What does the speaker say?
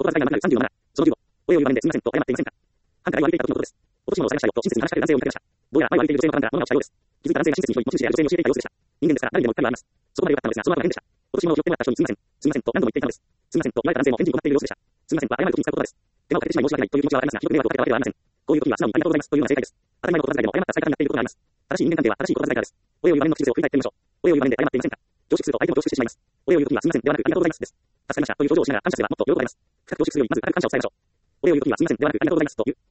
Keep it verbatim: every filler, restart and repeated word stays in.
とは伝えがなくなるさんじゅうのなな。そのじゅうご。お礼を言う場面ですみませんと謝っていませんか。犯から言われていた時のことです。落とし物をされましたよと親切に話しかける男性を見かけました。どうやら前を歩いている女性の方から物が落ちたようです。気づいた男性が親切に拾い、持ち主や女性に教えていた様子でした。人間ですから誰にでもうっかりはあります。そこまで良かったのですが、その後は変でした。落とし物を拾ってもらった人にすみません、すみませんと何度も言っていたのです。すみませんと言われた男性も返事に困っている様子でした。すみませんは謝る時に使う言葉です。手間をかけてしまい申し訳ないという気持ちはありますが、ひどく迷惑をかけたわけではありません。こういう時には素直にありがとうございますというのが正解です。当たり前の言葉遣いでも誤った使い方になっていることがあります。正しい人間関係は正しい言葉遣いからです。お礼を言う場面の口癖を振り返ってみましょう。お礼を言う場面で謝っていませんか。常識すると相手も常識してしまいます。お礼を言う時にはすみませんではなくありがとうございますです。助かりましたという表情をしながら感謝すればもっと喜ばれます。深く常識するよりまず軽く感謝を伝えましょう。お礼を言う時にはすみませんではなくありがとうございますという